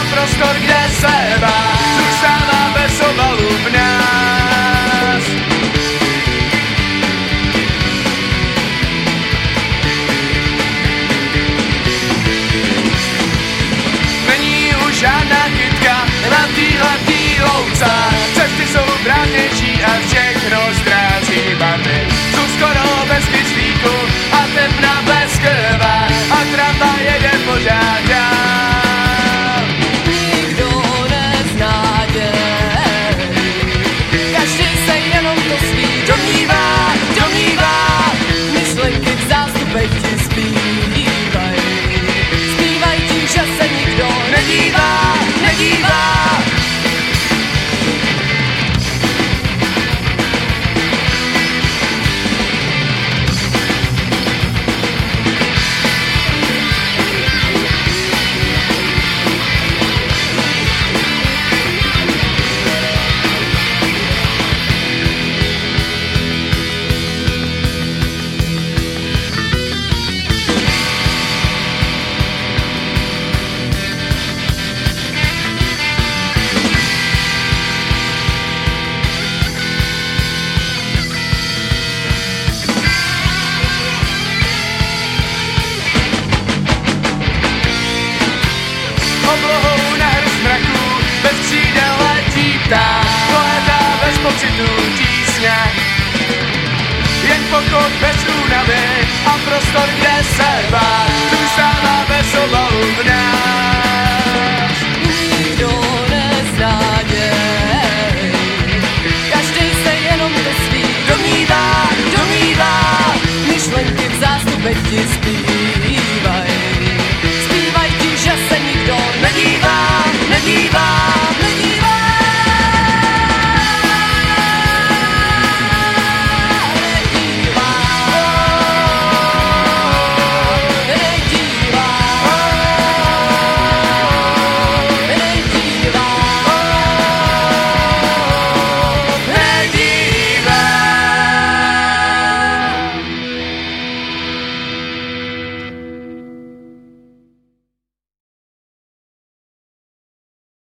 prostor, kde se bát, zůstává bez obalu v nás. Není už žádná kytka na téhletý louce, cesty jsou brávnější a všechno ztrácí barvy. Jsou skoro bez kyslíku a tepna bez krve a tramvaj jede pořád dál. Nikdo nezná tě, každý se jenom to svý domnívá, myšlenky v zástupech ti zpívají ti, že se nikdo nedívá. Oblohou na hry zmraku, bez křídel letí pták, polétá bez pocitu tísně, jen pokoj bez